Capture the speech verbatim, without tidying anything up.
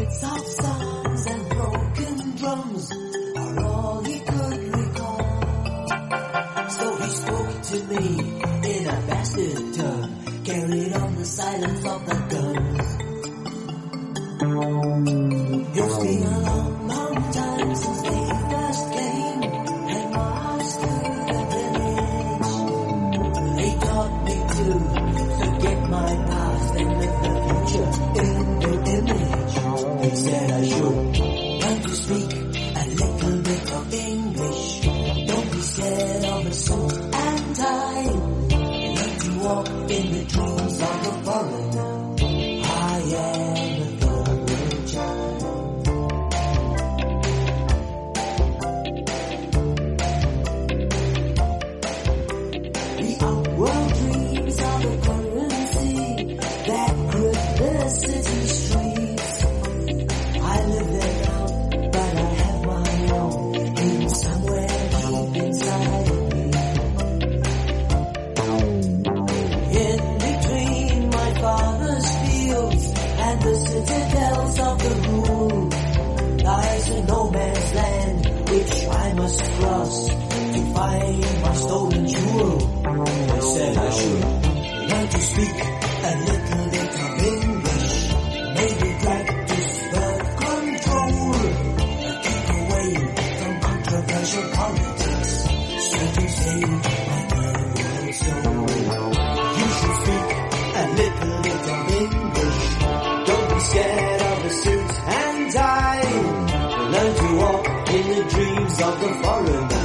Bits of songs and broken drums are all he could recall. So he spoke to me in a bastard tongue, carried on the silence of the guns. It's been a long, long time since they first came and marched through the village. They taught me to forget my past and live the future in the image. They said I should learn to speak a little bit of English. Don't be scared of a suit and tie. Learn to walk in the dreams of a foreigner. I am a third child. The upward dreams of a currency that grip the city streets. I live there now, but I have my own in somewhere deep inside of me. In between my father's fields and the citadels of the rule lies a no man's land which I must cross to find my stolen jewel. I said I should learn to speak a little bit of English, maybe practice birth control, keep away from controversial politics, so to save my third world soul. You should speak a little bit of English, don't be scared of the suit and tie, learn to walk in the dreams of the foreigner.